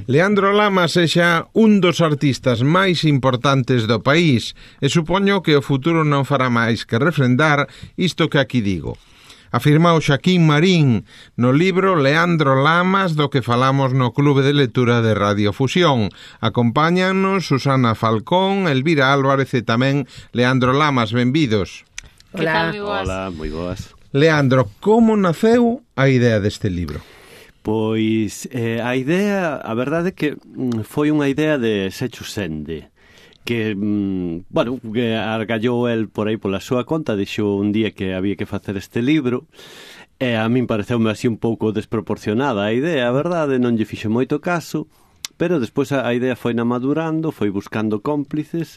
Leandro Lama sexa un dos artistas máis importantes do país e supoño que o futuro non fará máis que refrendar isto que aquí digo. Afirmou Xaquín Marín no libro Leandro Lamas, do que falamos no Clube de Lectura de Radio Fusión. Acompáñanos Susana Falcón, Elvira Álvarez e tamén Leandro Lamas. Benvidos. Hola. Hola, moi boas. Leandro, como naceu a idea deste libro? Pois a idea, a verdade é que foi unha idea de Sechu Sende, que, que argallou el por aí pola súa conta, dixo un día que había que facer este libro, e a min pareceume así un pouco desproporcionada a idea, a verdade, non lle fixo moito caso, pero despois a idea foi na madurando, foi buscando cómplices,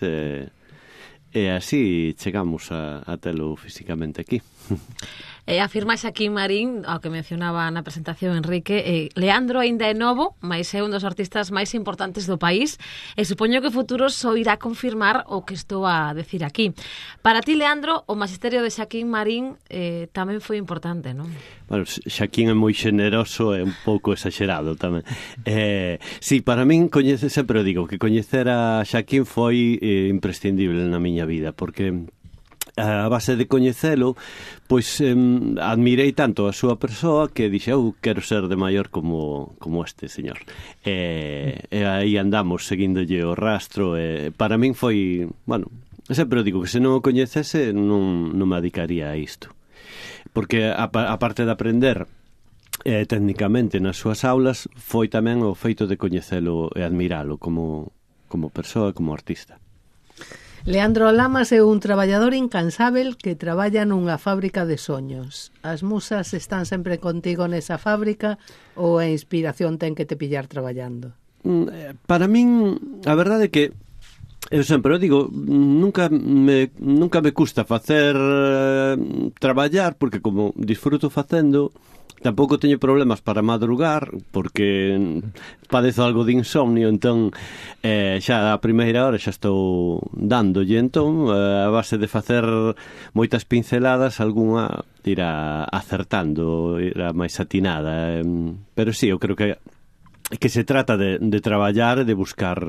e así chegamos a telo físicamente aquí. Afirma Xaquín Marín, ao que mencionaba na presentación Enrique, Leandro aínda é novo, mais é un dos artistas máis importantes do país, e supoño que o futuro só irá confirmar o que estou a decir aquí. Para ti, Leandro, o magisterio de Xaquín Marín tamén foi importante, non? Bueno, Xaquín é moi xeneroso e un pouco exagerado tamén. Sí, para min, sempre digo, que coñecer a Xaquín foi imprescindible na miña vida, porque a base de coñecelo, pois admirei tanto a súa persoa que dixe, eu quero ser de maior como este señor. E aí andamos seguíndolle o rastro, e para min foi, bueno, sempre digo que se non o coñecese non me dedicaría a isto. Porque a parte de aprender técnicamente nas súas aulas, foi tamén o feito de coñecelo e admiralo como persoa, como artista. Leandro Lamas é un traballador incansável que traballa nunha fábrica de soños. As musas están sempre contigo nesa fábrica ou a inspiración ten que te pillar traballando? Para min, a verdade é que eu sempre o digo, nunca me custa facer traballar, porque como disfruto facendo, tampouco teño problemas para madrugar, porque padezo algo de insomnio, entón xa a primeira hora xa estou dándolle, entón a base de facer moitas pinceladas, algunha irá acertando, irá máis atinada, pero sí, eu creo que se trata de traballar e de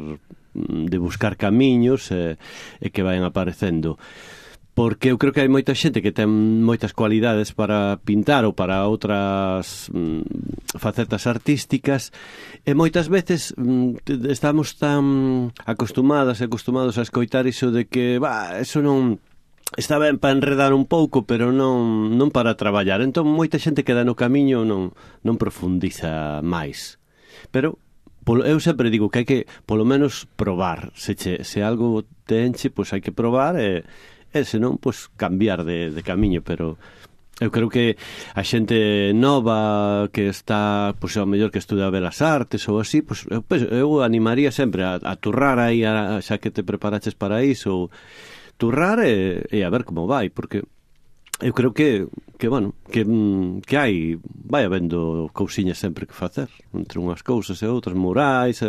buscar camiños e que vayan aparecendo. Porque eu creo que hai moita xente que ten moitas cualidades para pintar ou para outras facetas artísticas, e moitas veces estamos tan acostumados a escoitar iso de que eso non está ben para enredar un pouco, pero non para traballar. Entón moita xente queda no camiño, non profundiza máis. Pero eu sempre digo que hai que polo menos probar. Se algo te enche, pois hai que probar e senón, pois, cambiar de camiño, pero eu creo que a xente nova que está, pois, ao mellor que estuda Belas Artes ou así, pois, eu animaría sempre a turrar aí, xa que te preparaches para iso, turrar e a ver como vai, porque eu creo que vai habendo cousiñas sempre que facer, entre unhas cousas e outras, murais,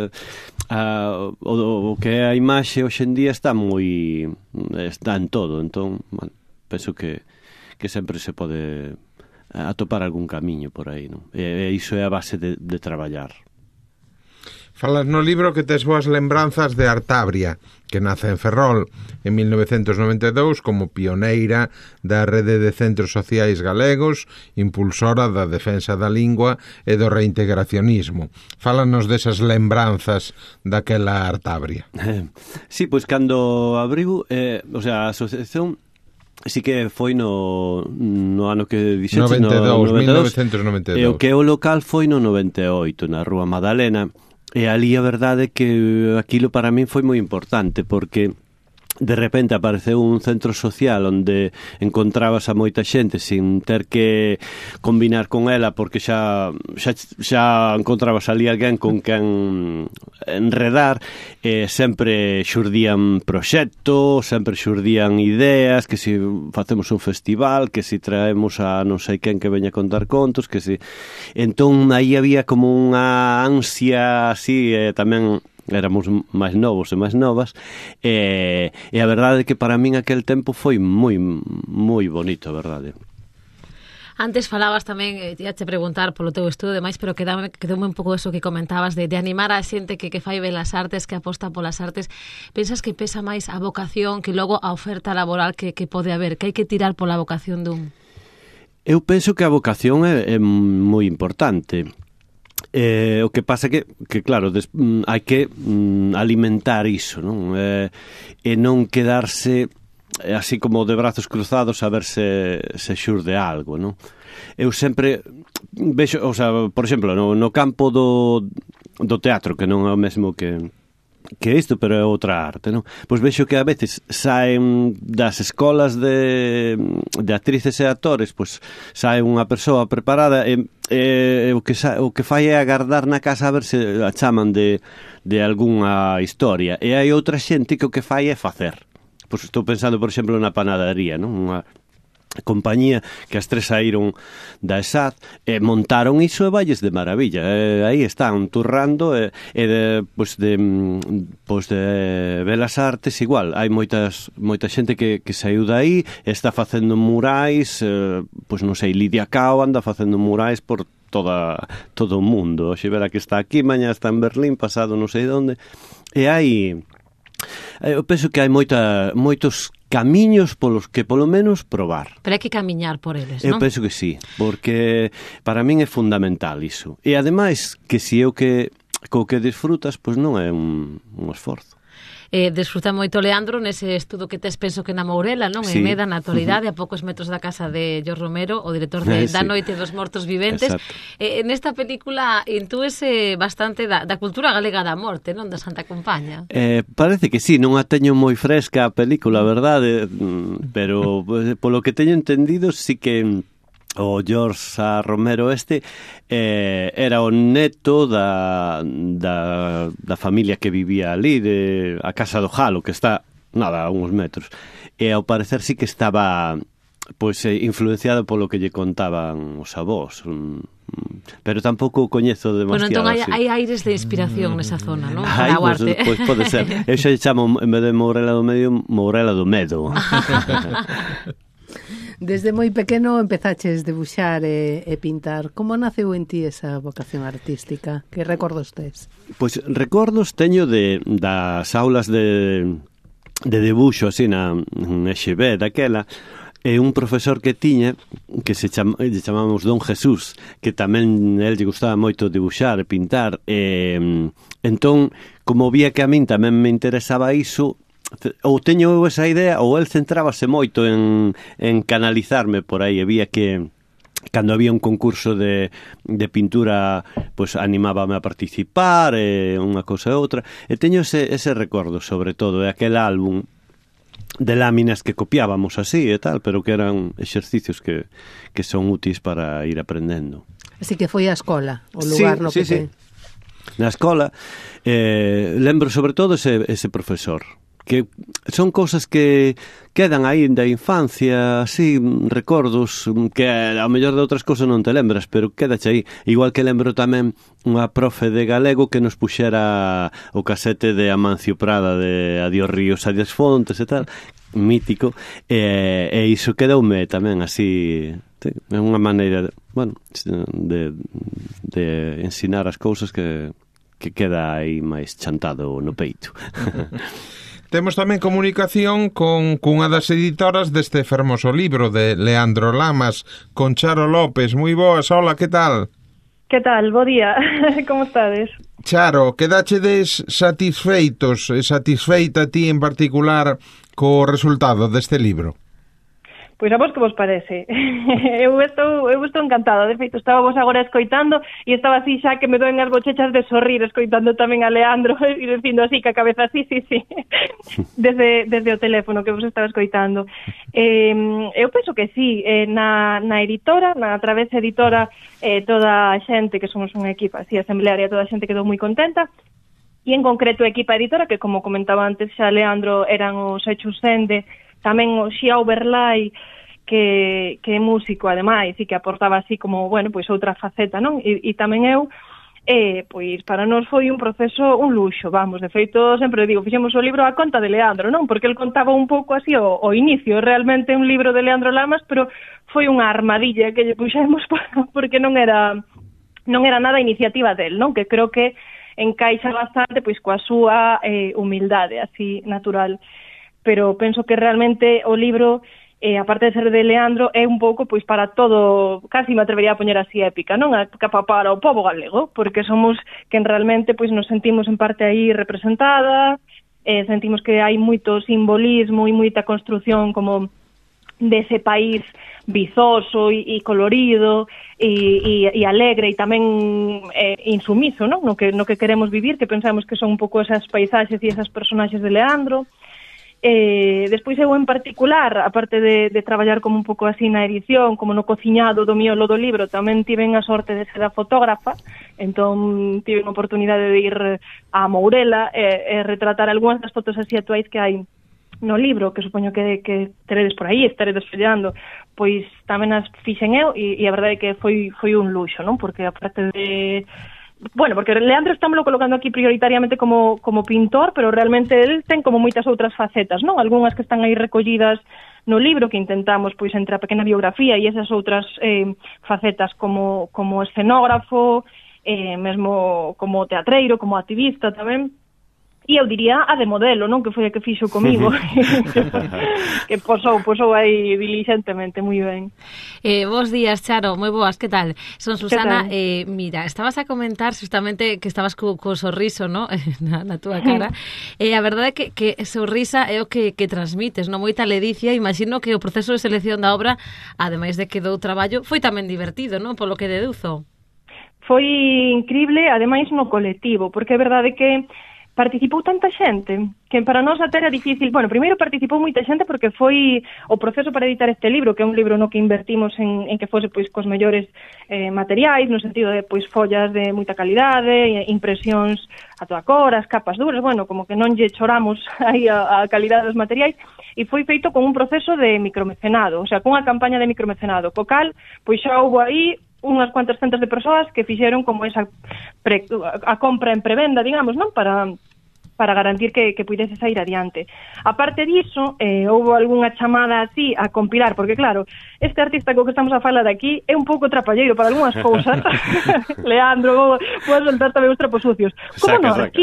o que é a imaxe hoxe en día está en todo, entón, penso que sempre se pode atopar algún camiño por aí, non? E iso é a base de traballar. Falas no libro que tes boas lembranzas de Artabria, que nace en Ferrol en 1992 como pioneira da rede de centros sociais galegos, impulsora da defensa da lingua e do reintegracionismo. Fálanos desas lembranzas daquela Artabria. Sí, pois cando abriu, a asociación sí que foi no ano que dixetes, 1992. E o que o local foi no 98, na Rúa Madalena. E ali a verdade é que aquilo para min foi moi importante, porque de repente apareceu un centro social onde encontrabas a moita xente sin ter que combinar con ela, porque xa encontrabas ali alguén con quen enredar, e sempre xurdían proxectos, sempre xurdían ideas, que si facemos un festival, que si traemos a non sei quen que veña a contar contos, que si... Entón aí había como unha ansia así, tamén éramos máis novos e máis novas, e a verdade é que para min aquel tempo foi moi moi bonito, a verdade. Antes falabas tamén, ia te preguntar polo teu estudo e demais, pero quedoume un pouco eso que comentabas de animar a xente que fai belas artes, que aposta polas artes. Pensas que pesa máis a vocación que logo a oferta laboral que pode haber, que hai que tirar pola vocación dun? Eu penso que a vocación é moi importante. O que pasa que claro, hai que alimentar iso, non? E non quedarse así como de brazos cruzados a ver se xurde algo, non? Eu sempre vexo, o sea, por exemplo, no campo do teatro, que non é o mesmo que isto, pero é outra arte, non? Pois vexo que a veces saen das escolas de actrices e actores, pois sae unha persoa preparada e o que fai é agardar na casa a ver se a chaman de algunha historia, e hai outra xente que o que fai é facer. Pois estou pensando, por exemplo, na panadería, non? Unha compañía que as tres saíron da ESAD e montaron iso e valles de maravilla. Aí están turrando de belas artes igual. Hai moita xente que saiu daí e está facendo murais, pois non sei, Lidia Cao anda facendo murais por todo o mundo. Hoxe verá que está aquí, mañá está en Berlín, pasado non sei onde. E hai... Eu penso que hai moitos camiños polos que polo menos probar. Pero hai que camiñar por eles, Eu non? penso que sí, porque para min é fundamental iso. E ademais que si eu co que disfrutas, pois non é un esforzo. Desfruta moito Leandro nese estudo que tes, penso que na Mourela, non? Sí. En Meda, na actualidade, a poucos metros da casa de Jorge Romero, o director de Sí. Da Noite dos Mortos Viventes. Nesta película intúese bastante da cultura galega da morte, non? Da Santa Compaña. Parece que sí, non a teño moi fresca a película, verdade? Pero polo que teño entendido, sí que o Jorge Romero era o neto da familia que vivía ali, a Casa do Jalo, que está, a uns metros. E ao parecer sí que estaba pois influenciado polo que lle contaban os avós. Pero tampouco coñezo demasiado. Bueno, entón hai aires de inspiración nesa zona, non? Para o arte. Pois pode ser. Eu xa lle chamo, en vez de Mourela do Medio, Mourela do Medo. Desde moi pequeno empezaches debuxar e pintar. Como naceu en ti esa vocación artística? Que recordos tes? Pois recordos teño das aulas de debuxo así na EXB daquela, e un profesor que tiña que lle chamamos Don Jesús, que tamén el lle gustaba moito debuxar e pintar, e entón, como vía que a min tamén me interesaba iso, ou teño eu esa idea, ou el centrábase moito en canalizarme por aí, e vía que cando había un concurso de pintura, pois animábame a participar, unha cousa e outra, e teño ese recordo, sobre todo, de aquel álbum de láminas que copiábamos así e tal, pero que eran exercicios que son úteis para ir aprendendo. Así que foi a escola, o lugar no que sí. Na escola, lembro sobre todo ese profesor, que son cousas que quedan aí da infancia, así, recordos que ao mellor de outras cousas non te lembras, pero quedache aí. Igual que lembro tamén unha profe de galego que nos puxera o casete de Amancio Prada de Adiós Ríos, Adiós Fontes e tal, mítico, e iso quedoume tamén así, é unha maneira, bueno, de ensinar as cousas que queda aí máis chantado no peito. Temos tamén comunicación cunha das editoras deste fermoso libro de Leandro Lamas, con Charo López. Moi boas, hola, que tal? Que tal? Bo día, como estades? Charo, quedachedes satisfeitos e satisfeita ti en particular co resultado deste libro? Pois a vos que vos parece? Eu estou encantada, de feito estaba vos agora escoitando e estaba así xa que me doen as bochechas de sorrir escoitando tamén a Leandro e dicindo así que a cabeza sí, desde o teléfono que vos estaba escoitando. Eu penso que sí, na editora, na Travesa Editora, toda a xente que somos unha equipa así asemblearia, toda a xente quedou moi contenta. E en concreto a equipa editora, que como comentaba antes xa Leandro, eran os Hechos Sende, tamén o Xiao Berlai, que é músico ademais e que aportaba así como, bueno, pois outra faceta, non? E tamén eu, pois para nós foi un proceso, un luxo, vamos, de feito, sempre digo, fixemos o libro a conta de Leandro, non? Porque el contaba un pouco así o inicio, realmente un libro de Leandro Lamas, pero foi unha armadilla que lle puxemos porque non era nada iniciativa del, non? Que creo que encaixa bastante pois coa súa humildade, así, natural. Pero penso que realmente o libro, aparte de ser de Leandro, é un pouco pois para todo, casi me atrevería a poñer así épica, non? A capa para o pobo galego, porque somos quen realmente pois nos sentimos en parte aí representada, sentimos que hai moito simbolismo e moita construción como dese país vizoso e colorido e alegre e tamén insumiso, non? No que queremos vivir, que pensamos que son un pouco esas paisaxes e esas personaxes de Leandro. Despois eu en particular, aparte de traballar como un pouco así na edición, como no cociñado do miolo do libro, tamén tiven a sorte de ser a fotógrafa, entón tive a oportunidade de ir a Mourela e retratar algunhas das fotos así actuais que hai no libro, que supoño que teredes por aí, estaredes follando, pois tamén as fixen eu e a verdade é que foi un luxo, non? Porque aparte de... Bueno, porque Leandro estámoslo colocando aquí prioritariamente como pintor, pero realmente el ten como moitas outras facetas, non? Algúnas que están aí recollidas no libro, que intentamos, pois, entre a pequena biografía e esas outras facetas como escenógrafo, mesmo como teatreiro, como activista tamén. E eu diría a de modelo, non? Que foi a que fixo comigo. que posou aí dilixentemente, moi ben. Bos días, Charo, moi boas, que tal? Son Susana. Mira, estabas a comentar justamente que estabas co sorriso, no? na túa cara. A verdade é que sorrisa é o que transmites, non? Moita ledicia. Imagino que o proceso de selección da obra, ademais de que dou traballo, foi tamén divertido, non? Polo que deduzo. Foi increíble, ademais no colectivo, porque é verdade que participou tanta xente que para nós até era difícil. Bueno, primeiro participou moita xente porque foi o proceso para editar este libro, que é un libro no que invertimos en que fose pois cos mellores materiais, no sentido de pois follas de moita calidade, impresións a toda cor, as capas duras, bueno, como que non lle choramos aí a calidade dos materiais, e foi feito con un proceso de micromecenado, o sea, cunha campaña de micromecenado, co cal, pois xa houve aí unhas cuantas centos de persoas que fixeron como esa a compra en prevenda, digamos, non? Para garantir que pudese sair adiante. A parte diso, houve algunha chamada así a compilar, porque claro, este artista co que estamos a falar aquí é un pouco trapalleiro para algunhas cousas. Leandro, vou soltar tamén os trapos sucios. Como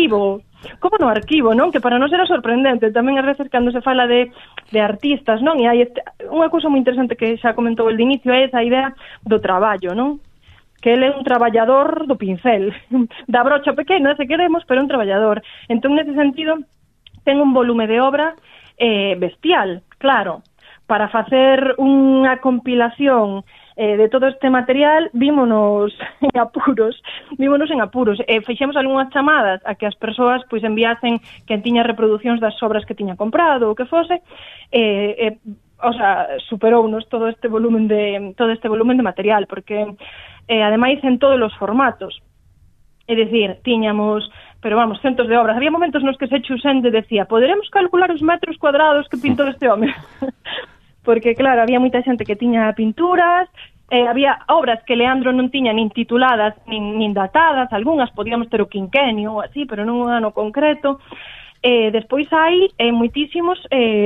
no arquivo, non? Que para nós era sorprendente. Tamén ás veces cando se fala de artistas, non? E hai unha cousa moi interesante que xa comentou el de inicio é esa idea do traballo, non? Que ele é un traballador do pincel, da brocha pequena, se queremos, pero un traballador. Entón, nese sentido, ten un volume de obra bestial, claro. Para facer unha compilación de todo este material, vímonos en apuros. Fixemos algunhas chamadas a que as persoas pois enviasen quen tiña reproducións das obras que tiña comprado ou que fose, o sea, superounos todo este volumen de material, porque ademais en todos os formatos. É dicir, tiñamos, pero vamos, centos de obras. Había momentos nos que se Chusende decía, poderemos calcular os metros cuadrados que pintou este home? Porque, claro, había moita xente que tiña pinturas, había obras que Leandro non tiña nin tituladas, nin datadas, algunhas podíamos ter o quinquenio ou así, pero non un ano concreto. Despois hai moitísimos...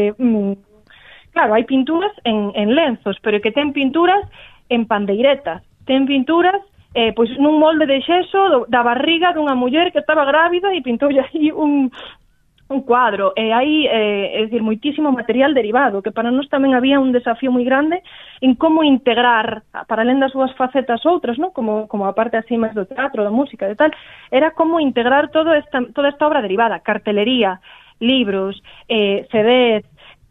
claro, hai pinturas en lenzos, pero que ten pinturas en pandeiretas, ten pinturas pois nun molde de xeso da barriga dunha muller que estaba grávida e pintou aí un cuadro. Hai, é dicir, moitísimo material derivado, que para nós tamén había un desafío moi grande en como integrar, para alén das súas facetas outras, non? Como a parte así máis do teatro, da música, de tal, era como integrar toda esta obra derivada, cartelería, libros, CDs,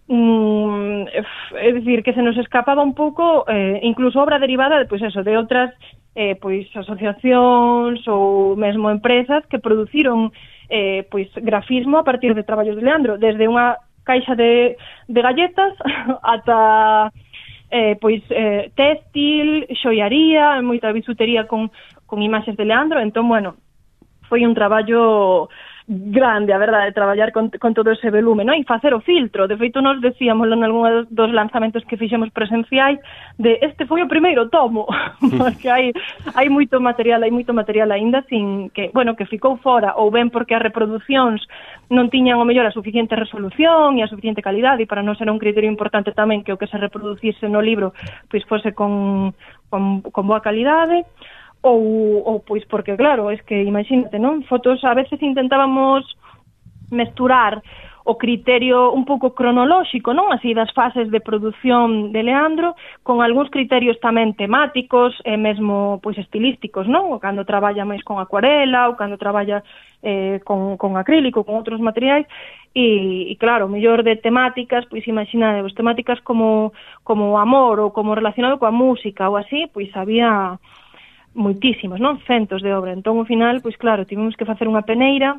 é dicir, que se nos escapaba un pouco incluso obra derivada pois eso, de outras pois asociacións ou mesmo empresas que produciron pois grafismo a partir de traballos de Leandro, desde unha caixa de galletas ata pois téxtil, xoiaría, moita bisutería con imaxes de Leandro. Entón, bueno, foi un traballo grande, a verdade, traballar con todo ese volume, non? E facer o filtro. De feito, nos decíamoslo en algún dos lanzamentos que fixemos presenciais, este foi o primeiro tomo, porque hai moito material aínda sin que, bueno, que ficou fora, ou ben porque as reproducións non tiñan o mellor a suficiente resolución e a suficiente calidade, e para non ser un criterio importante tamén que o que se reproducise no libro pois fose con boa calidade, ou pois porque, claro, es que imagínate, non? Fotos, a veces intentábamos mesturar o criterio un pouco cronolóxico, non? Así das fases de produción de Leandro, con algúns criterios tamén temáticos e mesmo pois estilísticos, non? O cando traballa máis con acuarela, ou cando traballa con acrílico, con outros materiais, e claro, mellor de temáticas, pois imaginade, temáticas como o amor, ou como relacionado coa música, ou así, pois había moitísimos, non? Centos de obra. Entón, ao final, pois claro, tivemos que facer unha peneira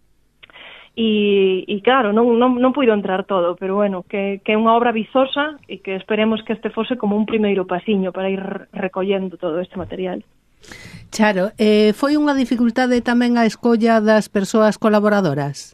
e claro, non puido entrar todo, pero bueno, que é unha obra vizosa e que esperemos que este fose como un primeiro pasiño para ir recollendo todo este material. Charo, foi unha dificultade tamén a escolla das persoas colaboradoras?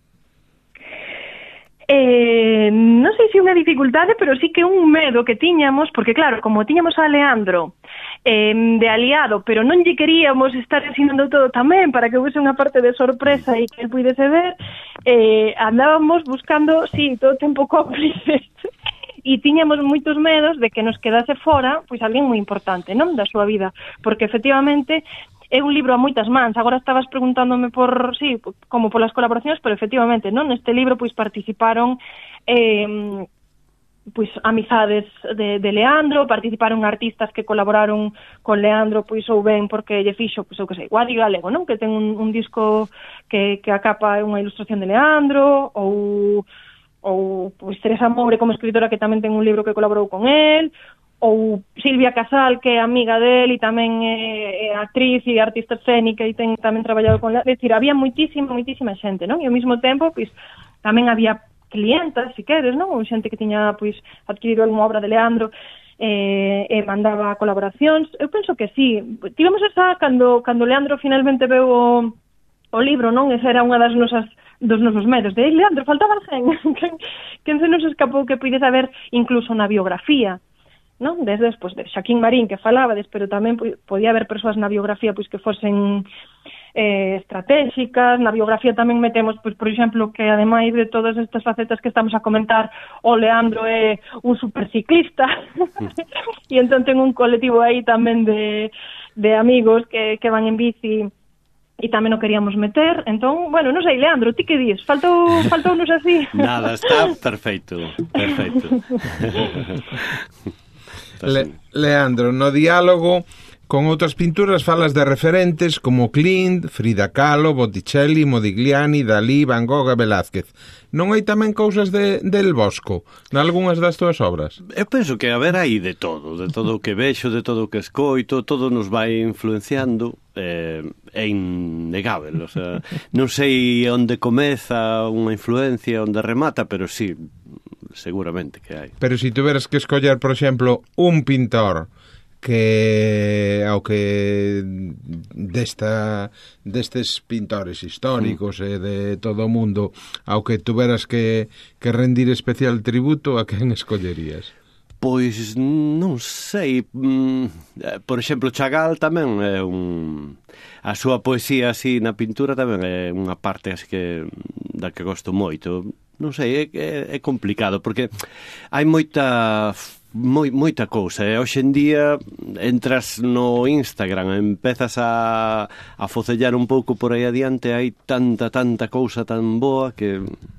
Non sei se unha dificultade, pero sí que un medo que tiñamos, porque claro, como tiñamos a Leandro de aliado, pero non lle queríamos estar ensinando todo tamén para que houvese unha parte de sorpresa e que el puidese ver, andábamos buscando, sí, todo o tempo cómplices e tiñamos moitos medos de que nos quedase fora pois alguén moi importante, non, da súa vida, porque efectivamente é un libro a moitas mans. Agora estabas preguntándome como polas colaboracións, pero efectivamente, non, neste libro pois participaron pois amizades de Leandro, participaron artistas que colaboraron con Leandro, pois ou ben porque lle fixo, pois eu que sei, Guadi Galego, non? Que ten un disco que a capa é unha ilustración de Leandro, ou pois Teresa Moure como escritora que tamén ten un libro que colaborou con él, ou Silvia Casal, que é amiga del e tamén é actriz e artista escénica e ten tamén traballado con Leandro. É dicir, había moitísima xente, non? E ao mesmo tempo, pois, tamén había clientas, se queres, non? Ou xente que tiña, pois, adquirido algunha obra de Leandro e mandaba colaboracións. Eu penso que sí. Tivemos esa, cando Leandro finalmente veu o libro, non? Esa era unha dos nosos medos. De Leandro, faltaba alguén. Quen se nos escapou que puides haber incluso na biografía, non? Desde despois de Xaquín Marín que falabades, pero tamén podía haber persoas na biografía pois que fosen estratégicas. Na biografía tamén metemos, pois por exemplo, que ademais de todas estas facetas que estamos a comentar, o Leandro é un superciclista e entón ten un colectivo aí tamén de amigos que van en bici e tamén o queríamos meter. Entón, bueno, non sei, Leandro, ti que dis? Faltounos así? Nada, está perfeito. Leandro, no diálogo con outras pinturas falas de referentes como Klimt, Frida Kahlo, Botticelli, Modigliani, Dalí, Van Gogh e Velázquez. Non hai tamén cousas del Bosco nalgúnas das túas obras? Eu penso que haber aí de todo o que vexo, de todo o que escoito, todo nos vai influenciando, é innegável, o sea, non sei onde comeza unha influencia, onde remata, pero sí, seguramente que hai. Pero se tuveras que escoller, por exemplo, un pintor que ao que destes pintores históricos e de todo o mundo ao que tuveras que rendir especial tributo, a quen escollerías? Pois non sei, por exemplo, Chagall tamén é a súa poesía así na pintura tamén é unha parte así que da que gosto moito. Non sei, é complicado porque hai moita cousa, e hoxe en día entras no Instagram, empezas a focellar un pouco por aí adiante, hai tanta cousa tan boa que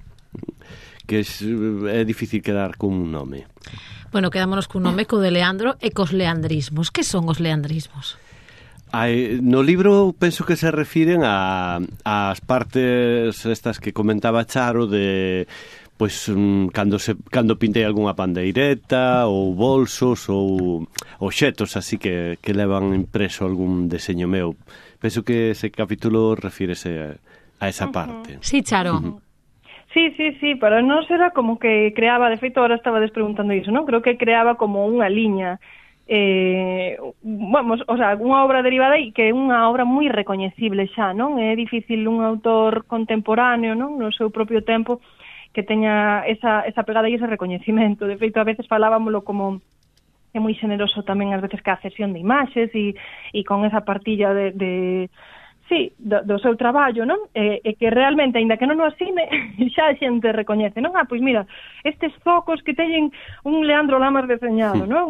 é difícil quedar con un nome. Bueno, quedámonos cun nome, co de Leandro e cos leandrismos. Que son os leandrismos? No libro penso que se refiren ás partes estas que comentaba Charo de pois cando pintei algunha pandeireta ou bolsos ou obxetos así que levan impreso algún deseño meu. Penso que ese capítulo refírese a esa parte. Sí, Charo. Sí, para nós era como que creaba, de feito, ahora estaba despreguntando iso, non? Creo que creaba como unha liña vamos, o sea, unha obra derivada e que é unha obra moi recoñecible xa, non? É difícil un autor contemporáneo, non? No seu propio tempo que teña esa pegada e ese recoñecimento. De feito, a veces falábamolo como é moi xeneroso tamén ás veces que a cesión de imaxes e con esa partilla do seu traballo, non? E que realmente, aínda que non o asine, xa a xente recoñece, non? Pois mira, estes focos que teñen un Leandro Lamas deseñado, non?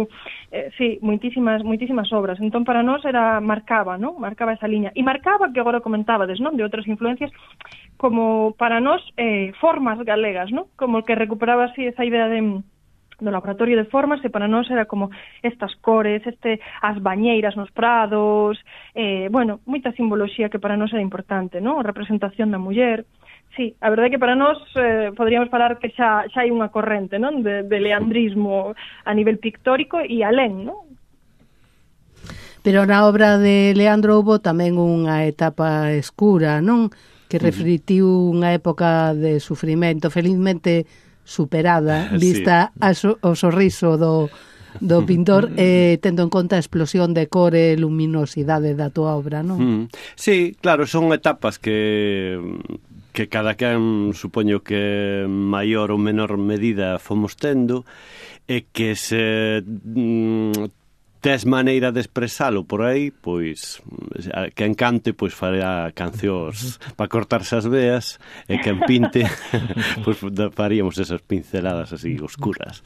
Moitísimas obras. Entón, para nós marcaba, non? Marcaba esa liña. E marcaba, que agora comentábades, non? De outras influencias, como para nós formas galegas, non? Como que recuperaba así esa idea do laboratorio de formas, e para nós era como estas cores, as bañeiras nos prados, moita simboloxía que para nós era importante, non? A representación da muller. Sí, a verdade é que para nós poderíamos falar que xa hai unha corrente, non? De leandrismo a nivel pictórico e alén, non? Pero na obra de Leandro houbo tamén unha etapa escura, non? Que reflitiu unha época de sufrimento, felizmente superada, vista o sorriso do pintor, tendo en conta a explosión de cor e luminosidade da túa obra, non? Sí, claro, son etapas que cada quen supoño que maior ou menor medida fomos tendo, e que se tes maneira de expresalo por aí, pois quen cante pois fará cancións para cortarse as veas, e quen pinte pois faríamos esas pinceladas así oscuras.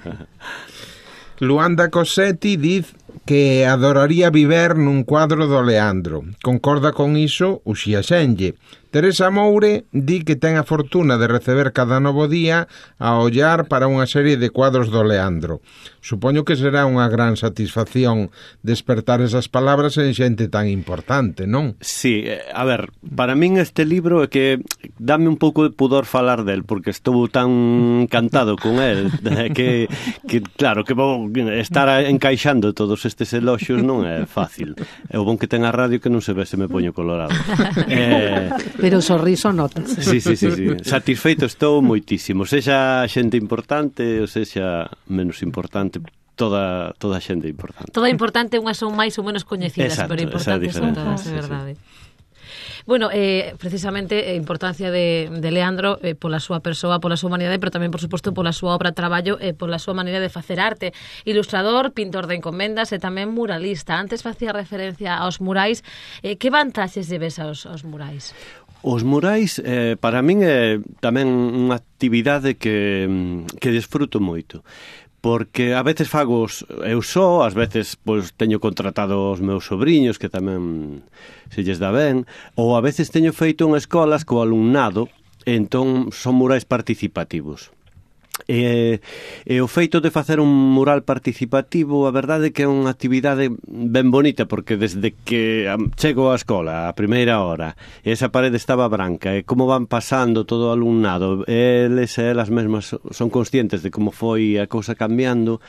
Luanda Cosetti diz que adoraría viver nun cuadro do Leandro. Concorda con iso Uxía Xenlle. Teresa Moure di que ten a fortuna de receber cada novo día a ollar para unha serie de cuadros do Leandro. Supoño que será unha gran satisfacción despertar esas palabras en xente tan importante, non? Sí, a ver, para min este libro é que dame un pouco de pudor falar del, porque estou tan encantado con el, que claro, que vou estar encaixando todos estes eloxios non é fácil. É o bon que ten a radio que non se ve se me poño colorado. Pero o sorriso notas. Sí. Satisfeito estou moitísimo. Sexa xente importante ou sexa menos importante, toda xente importante. Toda importante, unhas son máis ou menos coñecidas, pero importantes son todas, é verdade. Bueno, precisamente a importancia de Leandro pola súa persoa, pola súa humanidade, pero tamén, por suposto, pola súa obra de traballo e pola súa maneira de facer arte. Ilustrador, pintor de encomendas e tamén muralista. Antes facía referencia aos murais. Que vantaxes lle ves aos murais? Os murais, para min, é tamén unha actividade que desfruto moito. Porque a veces fagos eu só, ás veces pois teño contratado os meus sobriños que tamén se lles dá ben, ou a veces teño feito en escolas co alumnado, entón son murais participativos. E o feito de facer un mural participativo, a verdade é que é unha actividade ben bonita, porque desde que chego á escola a primeira hora, esa parede estaba branca, e como van pasando todo o alumnado, eles e elas mesmas son conscientes de como foi a cousa cambiando,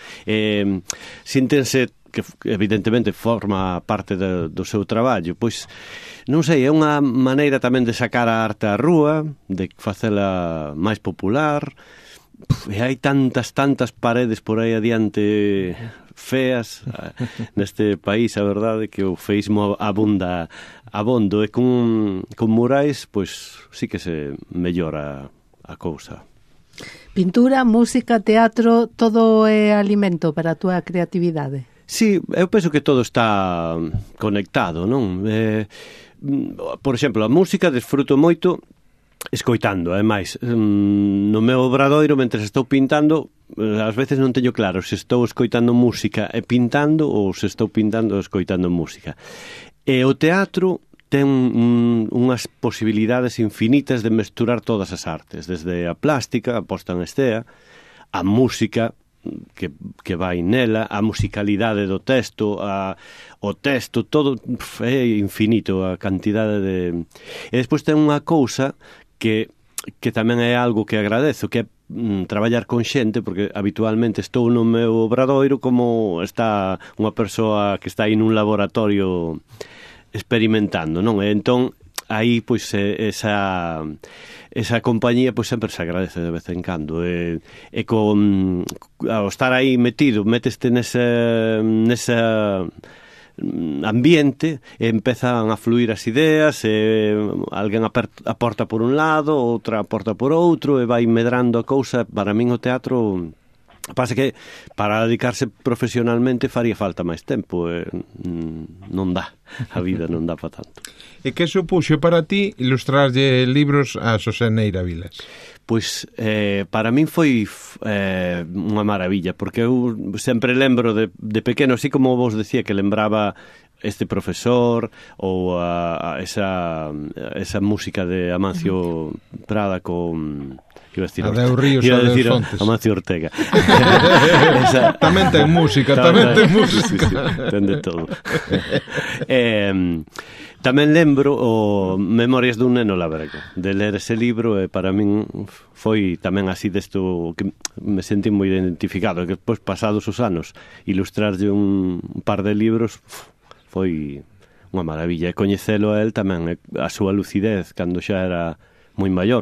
síntense que evidentemente forma parte do seu traballo, pois non sei, é unha maneira tamén de sacar a arte á rúa, de facela máis popular. E hai tantas paredes por aí adiante feas neste país, a verdade, que o feísmo abunda abondo, e con murais, pois sí que se mellora a cousa. Pintura, música, teatro, todo é alimento para a túa creatividade? Sí, eu penso que todo está conectado, non? Por exemplo, a música desfruto moito escoitando, ademais, no meu obradoiro, mentre estou pintando, ás veces non teño claro se estou escoitando música e pintando ou se estou pintando e escoitando música. E o teatro ten unhas posibilidades infinitas de mesturar todas as artes, desde a plástica, a posta en escena, a música que vai nela, a musicalidade do texto, o texto, todo é infinito, a cantidade de... E despois ten unha cousa que tamén é algo que agradezo, que é traballar con xente, porque habitualmente estou no meu obradoiro como está unha persoa que está aí nun laboratorio experimentando, non? E entón aí, pois, esa compañía, pois, sempre se agradece de vez en cando. E ao estar aí metido, meteste nesa ambiente, empezan a fluir as ideas, alguén aporta por un lado, outra aporta por outro, e vai medrando a cousa. Para min o teatro, pasa que para dedicarse profesionalmente faría falta máis tempo, non dá, a vida non dá para tanto. E que supuxo para ti ilustrarlle libros a Xosé Neira Vilas? Pois para min foi unha maravilla, porque eu sempre lembro de pequeno, así como vos decía que lembraba este profesor ou esa música de Amancio Prada con... Adeu Ríos, adeu Fontes. Amancio Ortega. Tamén ten música, tamén ten música. Sí, ten de todo. Tamén lembro o Memorias dun neno labrego, de ler ese libro, e para min foi tamén así desto que me sentí moi identificado, e que despois, pasados os anos, ilustrarlle un par de libros foi unha maravilla, e coñecelo a él tamén, a súa lucidez cando xa era moi maior.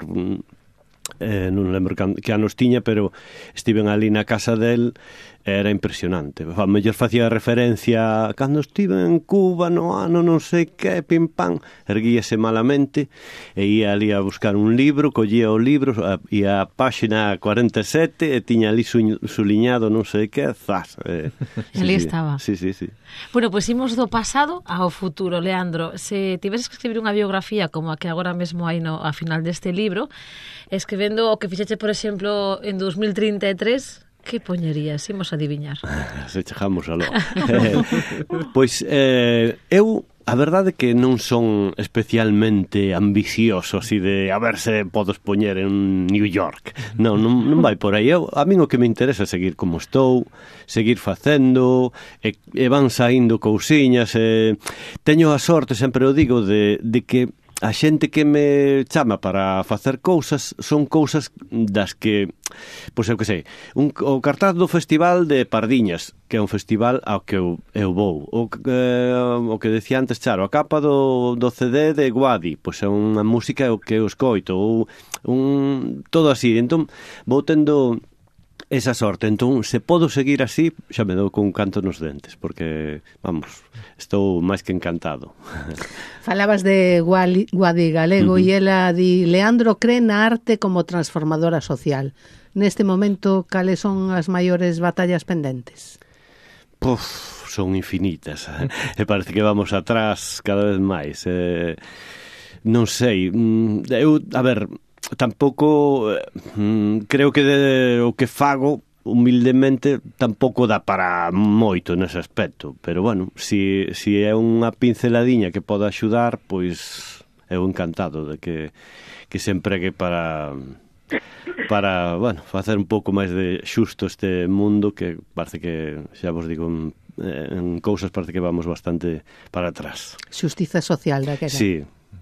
Non lembro que anos tiña, pero estiven ali na casa del, era impresionante. A mellor facía referencia cando estive en Cuba no ano non sei que, pim pam, erguíase malamente e ia ali a buscar un libro, collía o libro e a páxina 47 e tiña ali suliñado non sei que, zas. Ali estaba. Sí. Bueno, pois imos do pasado ao futuro, Leandro. Se tiveses que escribir unha biografía como a que agora mesmo hai a final deste libro, escribendo o que fixeche, por exemplo, en 2033, que poñerías? Imos adiviñar. Se chegamos aló. Pois eu, a verdade que non son especialmente ambicioso así de a ver se podes poñer en New York. Non vai por aí. A min o que me interesa é seguir como estou, seguir facendo, e van saindo cousiñas. Teño a sorte, sempre o digo, de que a xente que me chama para facer cousas son cousas das que, pois eu que sei, o cartaz do Festival de Pardiñas, que é un festival ao que eu vou, o que decía antes, Charo, a capa do CD de Guadi, pois é unha música que eu escoito, ou todo así. Entón vou tendo esa sorte. Entón, se podo seguir así, xa me dou con un canto nos dentes, porque, vamos, estou máis que encantado. Falabas de Guadi Galego e ela di: Leandro cree na arte como transformadora social. Neste momento, cales son as maiores batallas pendentes? Son infinitas. E parece que vamos atrás cada vez máis. Non sei. A ver, tampouco creo que o que fago humildemente tampouco dá para moito nese aspecto, pero bueno, si é unha pinceladiña que poda axudar, pois eu encantado de que se empregue para bueno, facer un pouco máis de xusto este mundo, que parece que, xa vos digo, en cousas parece que vamos bastante para atrás. Xustiza social daquela. Sí.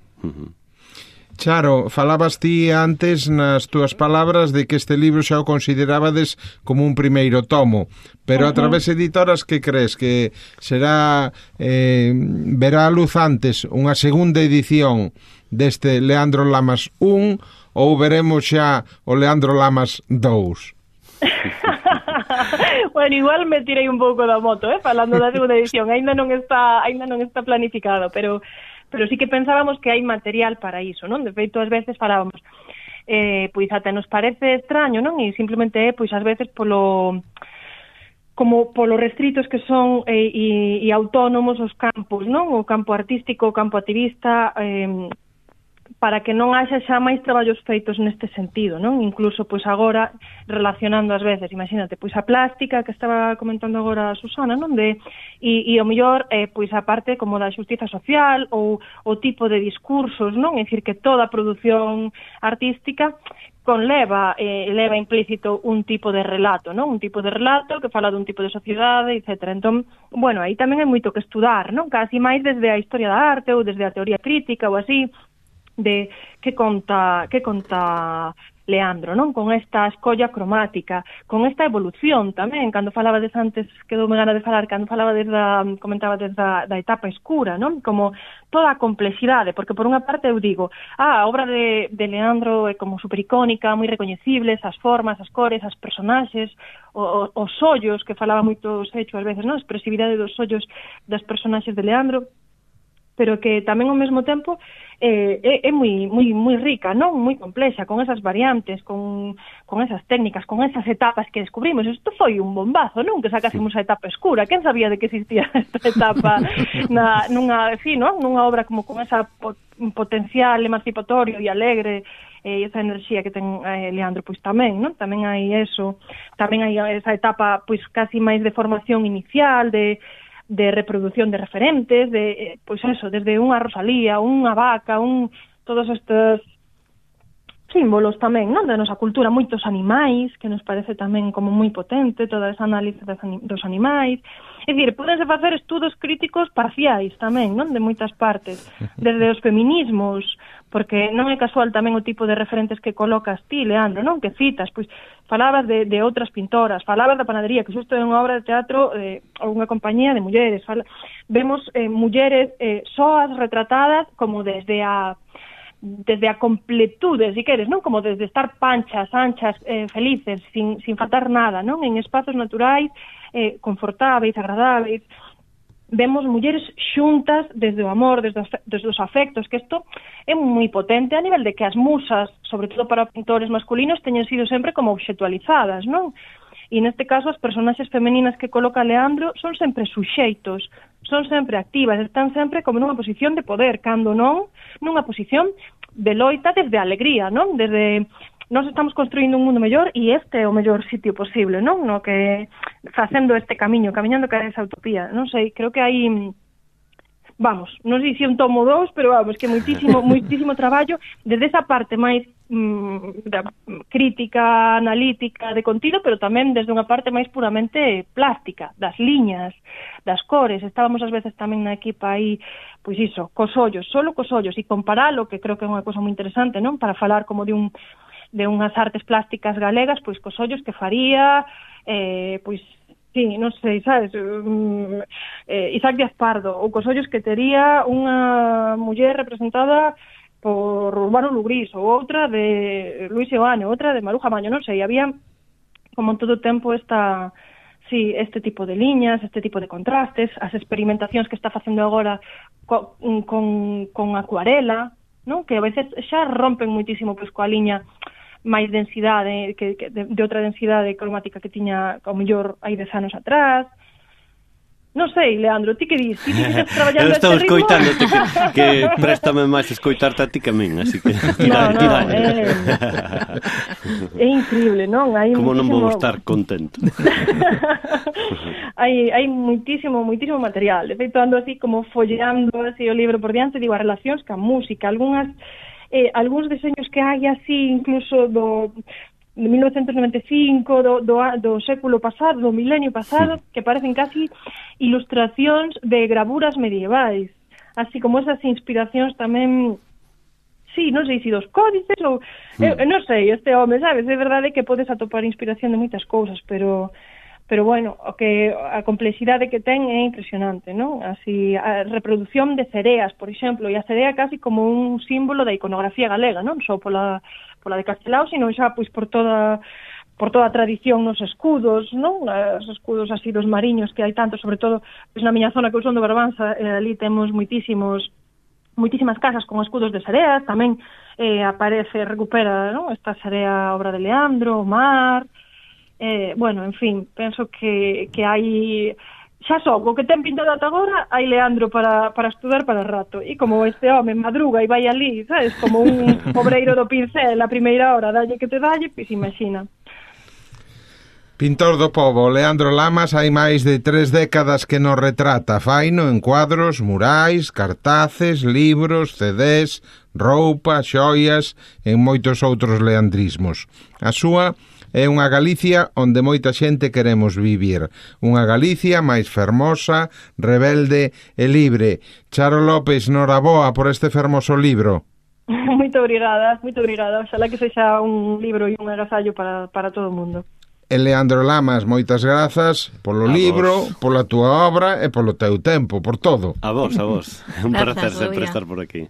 Charo, falabas ti antes nas túas palabras de que este libro xa o considerabades como un primeiro tomo, pero a través editoras, que crees? Que será verá a luz antes unha segunda edición deste Leandro Lamas 1 ou veremos xa o Leandro Lamas 2? Bueno, igual me tirei un pouco da moto, falando da segunda edición. Ainda non está planificado, pero sí que pensábamos que hai material para iso, non? De feito, ás veces falábamos, pois até nos parece extraño, non? E simplemente pois ás veces polo restritos que son e autónomos os campos, non? O campo artístico, o campo activista, para que non haxa xa máis traballos feitos neste sentido, non? Incluso, pois agora, relacionando ás veces, imagínate, pois a plástica que estaba comentando agora a Susana, non? E o mellor, pois a parte como da xustiza social ou o tipo de discursos, non? É dicir, que toda a produción artística leva implícito un tipo de relato, non? Un tipo de relato que fala dun tipo de sociedade, etc. Entón, bueno, aí tamén hai moito que estudar, non? Casi máis desde a historia da arte ou desde a teoría crítica ou así, de que conta Leandro, non? Con esta escolla cromática, con esta evolución tamén, cando falabades antes, quedoume gana de falar, cando falabades comentaba da etapa escura, non? Como toda a complexidade, porque por unha parte eu digo, a obra de Leandro é como supericónica, moi recoñecibles, as formas, as cores, as personaxes, os ollos, que falaba moito Secho ás veces, non? A expresividade dos ollos das personaxes de Leandro, pero que tamén ao mesmo tempo é moi rica, non? Moi complexa, con esas variantes, con esas técnicas, con esas etapas que descubrimos. Isto foi un bombazo, non? Que sacásemos a etapa escura. Quen sabía de que existía esta etapa nunha obra como con esa potencial emancipatorio e alegre, e esa enerxía que ten Leandro, pois tamén, non? Tamén hai eso, tamén hai esa etapa pois casi máis de formación inicial, de reproducción de referentes, de pois eso, desde unha Rosalía, unha vaca, todos estes símbolos tamén, non, da nosa cultura, moitos animais, que nos parece tamén como moi potente, toda esa análise dos animais. É dicir, podense facer estudos críticos parciais tamén, non, de moitas partes, desde os feminismos, porque non é casual tamén o tipo de referentes que colocas ti, Leandro, non, que citas, pois falabas de outras pintoras, falabas da panadería, que xusto é unha obra de teatro ou unha compañía de mulleres, vemos mulleres soas retratadas como desde a completude, se queres, non? Como desde estar panchas, anchas, felices, sin faltar nada, non? En espazos naturais, confortáveis, agradáveis. Vemos mulleres xuntas desde o amor, desde os afectos, que isto é moi potente a nivel de que as musas, sobre todo para pintores masculinos, teñen sido sempre como obxectualizadas, non? E neste caso as personaxes femeninas que coloca Leandro son sempre suxeitos, son sempre activas, están sempre como nunha posición de poder, cando non nunha posición de loita desde a alegría, non? Desde nós estamos construindo un mundo mellor e este é o mellor sitio posible, non? No que facendo este camiñando cara a esa utopía, non sei, creo que hai vamos, non sei se un tomo 2, pero vamos, que moitísimo traballo desde esa parte máis da crítica, analítica, de contido, pero tamén desde unha parte máis puramente plástica, das liñas, das cores. Estábamos ás veces tamén na equipa aí, pois iso, cos ollos, solo cos ollos, e comparalo, que creo que é unha cosa moi interesante, non? Para falar como de unhas artes plásticas galegas, pois cos ollos que faría, pois sí, non sei, sabes, Isaac Díaz Pardo, ou cos ollos que tería unha muller representada por Urbano Lugrís, ou outra de Luis Eoane, outra de Maruja Maño, non sei, había como en todo o tempo este tipo de liñas, este tipo de contrastes, as experimentacións que está facendo agora con acuarela, non? Que a veces xa rompen moitísimo pois coa liña máis densidade, de outra densidade cromática que tiña, ao mellor, hai 10 anos atrás. Non sei, Leandro, ti que dis? Ti sigues traballando este ritmo? Eu estou escoitándote que préstame máis escoitarte a ti que a min, así que tira. É increíble, non? Como non vou estar contento? hai moitísimo material. De feito, ando así como folleando así o libro por diante, digo, as relacións ca música, algúns deseños que hai así, incluso de 1995, do século pasado, do milenio pasado, que parecen casi ilustracións de gravuras medievais, así como esas inspiracións tamén, sí, non sei se dos códices ou, non sei, este home, sabes, é verdade que podes atopar inspiración de moitas cousas, pero bueno, a complexidade que ten é impresionante, non? Así, a reproducción de cereas, por exemplo, e a cerea casi como un símbolo da iconografía galega, non só pola de Castelao, sino xa pois por toda a tradición nos escudos, non? Os escudos así dos mariños que hai tanto, sobre todo pois na miña zona que eu son do Barbanza, ali temos moitísimas casas con escudos de sereas, tamén recupera, non? Esta serea obra de Leandro, o mar. Bueno, en fin, penso que hai xa só, o que ten pintado ata agora hai Leandro para estudar para rato, e como este home madruga e vai ali, sabes, como un obreiro do pincel a primeira hora, dalle que te dalle, pois imagina. Pintor do pobo, Leandro Lamas, hai máis de 3 décadas que nos retrata, faino en cuadros, murais, cartaces, libros, CDs, roupa, xoias e moitos outros leandrismos. A súa é unha Galicia onde moita xente queremos vivir. Unha Galicia máis fermosa, rebelde e libre. Charo López, noraboa por este fermoso libro. Moito obrigada. Oxalá que sexa un libro e un agasallo para todo o mundo. E Leandro Lamas, moitas grazas polo libro, pola túa obra e polo teu tempo, por todo. A vos. É un Grazas, placer sempre Rubia. estar por aquí.